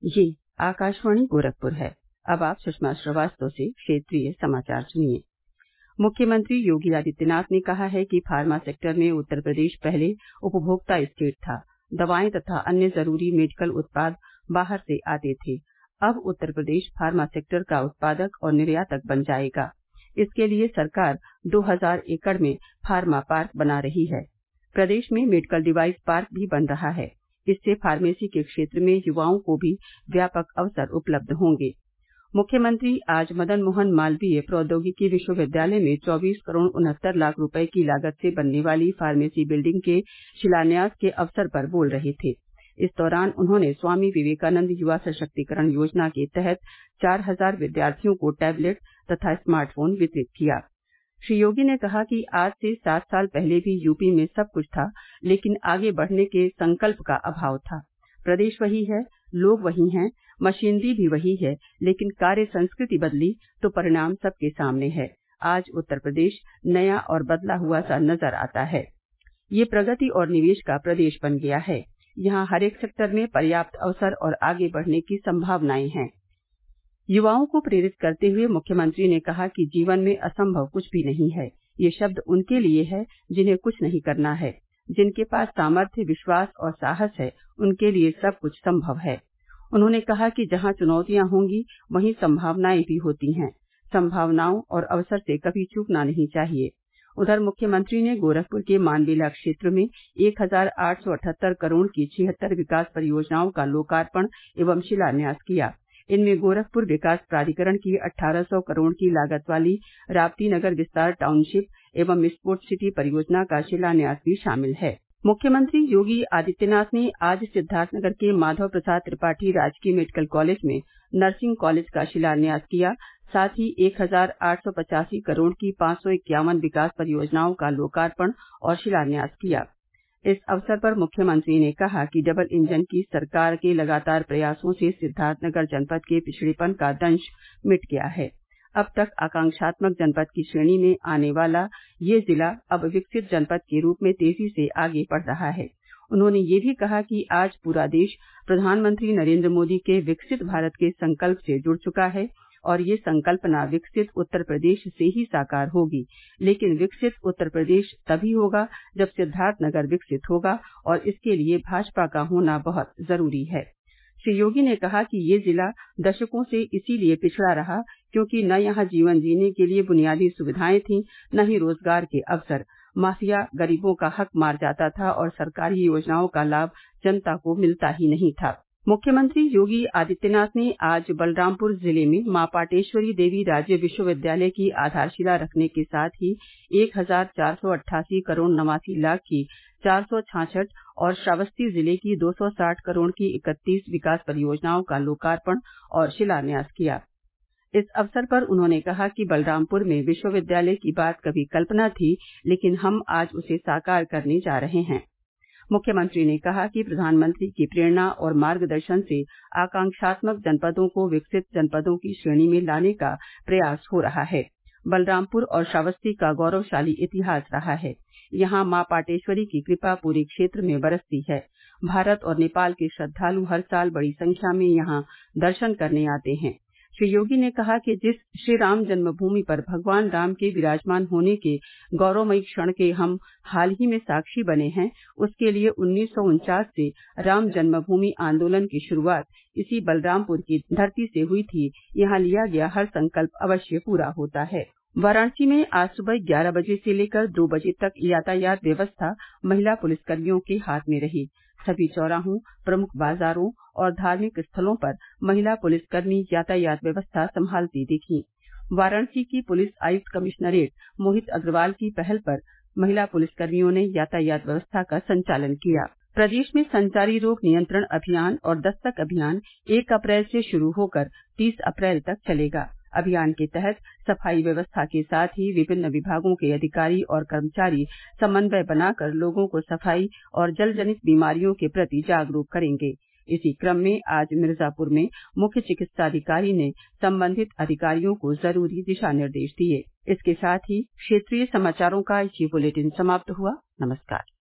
ये आकाशवाणी गोरखपुर है। अब आप सुषमा श्रीवास्तव से क्षेत्रीय समाचार सुनिए। मुख्यमंत्री योगी आदित्यनाथ ने कहा है कि फार्मा सेक्टर में उत्तर प्रदेश पहले उपभोक्ता स्टेट था। दवाएं तथा अन्य जरूरी मेडिकल उत्पाद बाहर से आते थे। अब उत्तर प्रदेश फार्मा सेक्टर का उत्पादक और निर्यातक बन जाएगा। इसके लिए सरकार 2000 एकड़ में फार्मा पार्क बना रही है। प्रदेश में मेडिकल डिवाइस पार्क भी बन रहा है। इससे फार्मेसी के क्षेत्र में युवाओं को भी व्यापक अवसर उपलब्ध होंगे। मुख्यमंत्री आज मदन मोहन मालवीय प्रौद्योगिकी विश्वविद्यालय में 24 करोड़ 69 लाख रुपए की लागत से बनने वाली फार्मेसी बिल्डिंग के शिलान्यास के अवसर पर बोल रहे थे। इस दौरान उन्होंने स्वामी विवेकानंद युवा सशक्तिकरण योजना के तहत 4000 विद्यार्थियों को टैबलेट तथा स्मार्टफोन वितरित किया। श्री योगी ने कहा कि आज से 7 साल पहले भी यूपी में सब कुछ था, लेकिन आगे बढ़ने के संकल्प का अभाव था। प्रदेश वही है, लोग वही हैं, मशीनरी भी वही है, लेकिन कार्य संस्कृति बदली तो परिणाम सबके सामने है। आज उत्तर प्रदेश नया और बदला हुआ सा नजर आता है। ये प्रगति और निवेश का प्रदेश बन गया है। यहाँ हर एक सेक्टर में पर्याप्त अवसर और आगे बढ़ने की संभावनाएं हैं। युवाओं को प्रेरित करते हुए मुख्यमंत्री ने कहा कि जीवन में असंभव कुछ भी नहीं है। ये शब्द उनके लिए है जिन्हें कुछ नहीं करना है। जिनके पास सामर्थ्य, विश्वास और साहस है, उनके लिए सब कुछ संभव है। उन्होंने कहा कि जहाँ चुनौतियां होंगी वहीं संभावनाएं भी होती हैं। संभावनाओं और अवसर से कभी चूकना नहीं चाहिए। उधर मुख्यमंत्री ने गोरखपुर के मानबेला क्षेत्र में 1878 करोड़ की 76 विकास परियोजनाओं का लोकार्पण एवं शिलान्यास किया। इनमें गोरखपुर विकास प्राधिकरण की 1800 करोड़ की लागत वाली राप्ती नगर विस्तार टाउनशिप एवं स्पोर्ट सिटी परियोजना का शिलान्यास भी शामिल है। मुख्यमंत्री योगी आदित्यनाथ ने आज सिद्धार्थनगर के माधव प्रसाद त्रिपाठी राजकीय मेडिकल कॉलेज में नर्सिंग कॉलेज का शिलान्यास किया। साथ ही 1885 करोड़ की 551 विकास परियोजनाओं का लोकार्पण और शिलान्यास किया। इस अवसर पर मुख्यमंत्री ने कहा कि डबल इंजन की सरकार के लगातार प्रयासों से सिद्धार्थनगर जनपद के पिछड़ेपन का दंश मिट गया है। अब तक आकांक्षात्मक जनपद की श्रेणी में आने वाला ये जिला अब विकसित जनपद के रूप में तेजी से आगे बढ़ रहा है। उन्होंने ये भी कहा कि आज पूरा देश प्रधानमंत्री नरेंद्र मोदी के विकसित भारत के संकल्प से जुड़ चुका है और ये संकल्पना विकसित उत्तर प्रदेश से ही साकार होगी। लेकिन विकसित उत्तर प्रदेश तभी होगा जब सिद्धार्थनगर विकसित होगा और इसके लिए भाजपा का होना बहुत जरूरी है। श्री योगी ने कहा कि ये जिला दशकों से इसीलिए पिछड़ा रहा क्योंकि न यहाँ जीवन जीने के लिए बुनियादी सुविधाएं थीं, न ही रोजगार के अवसर। माफिया गरीबों का हक मार जाता था और सरकारी योजनाओं का लाभ जनता को मिलता ही नहीं था। मुख्यमंत्री योगी आदित्यनाथ ने आज बलरामपुर जिले में मां पाटेश्वरी देवी राज्य विश्वविद्यालय की आधारशिला रखने के साथ ही 1488 करोड़ 89 लाख की 466 और श्रावस्ती जिले की 260 करोड़ की 31 विकास परियोजनाओं का लोकार्पण और शिलान्यास किया। इस अवसर पर उन्होंने कहा कि बलरामपुर में विश्वविद्यालय की बात कभी कल्पना थी, लेकिन हम आज उसे साकार करने जा रहे हैं। मुख्यमंत्री ने कहा कि प्रधानमंत्री की प्रेरणा और मार्गदर्शन से आकांक्षात्मक जनपदों को विकसित जनपदों की श्रेणी में लाने का प्रयास हो रहा है। बलरामपुर और श्रावस्ती का गौरवशाली इतिहास रहा है। यहाँ मां पाटेश्वरी की कृपा पूरे क्षेत्र में बरसती है। भारत और नेपाल के श्रद्धालु हर साल बड़ी संख्या में यहाँ दर्शन करने आते हैं। श्री योगी ने कहा कि जिस श्री राम जन्मभूमि पर भगवान राम के विराजमान होने के गौरवमयी क्षण के हम हाल ही में साक्षी बने हैं, उसके लिए 1949 से राम जन्मभूमि आंदोलन की शुरुआत इसी बलरामपुर की धरती से हुई थी। यहाँ लिया गया हर संकल्प अवश्य पूरा होता है। वाराणसी में आज सुबह 11 बजे से लेकर 2 बजे तक यातायात व्यवस्था महिला पुलिसकर्मियों के हाथ में रही। सभी चौराहों, प्रमुख बाजारों और धार्मिक स्थलों पर महिला पुलिसकर्मी यातायात व्यवस्था संभालती दिखीं। वाराणसी की पुलिस आयुक्त कमिश्नरेट मोहित अग्रवाल की पहल पर महिला पुलिसकर्मियों ने यातायात व्यवस्था का संचालन किया। प्रदेश में संचारी रोग नियंत्रण अभियान और दस्तक अभियान 1 अप्रैल से शुरू होकर 30 अप्रैल तक चलेगा। अभियान के तहत सफाई व्यवस्था के साथ ही विभिन्न विभागों के अधिकारी और कर्मचारी समन्वय बनाकर लोगों को सफाई और जल जनित बीमारियों के प्रति जागरूक करेंगे। इसी क्रम में आज मिर्जापुर में मुख्य चिकित्साधिकारी ने संबंधित अधिकारियों को जरूरी दिशा निर्देश दिए। इसके साथ ही क्षेत्रीय समाचारों का ये बुलेटिन समाप्त हुआ। नमस्कार।